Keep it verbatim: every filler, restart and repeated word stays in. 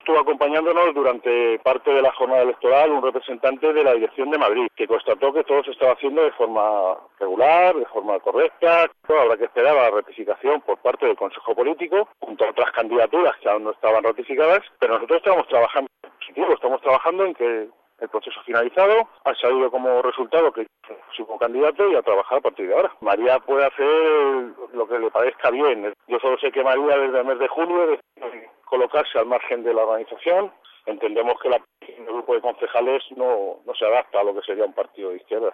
Estuvo acompañándonos durante parte de la jornada electoral un representante de la Dirección de Madrid, que constató que todo se estaba haciendo de forma regular, de forma correcta. Habrá que esperar a la ratificación por parte del Consejo Político, junto a otras candidaturas que aún no estaban ratificadas, pero nosotros estamos trabajando en positivo, estamos trabajando en que el proceso finalizado ha salido como resultado que su candidato y a trabajar a partir de ahora. María puede hacer lo que le parezca bien. Yo solo sé que María desde el mes de julio decide colocarse al margen de la organización. Entendemos que la, el grupo de concejales no, no se adapta a lo que sería un partido de izquierda.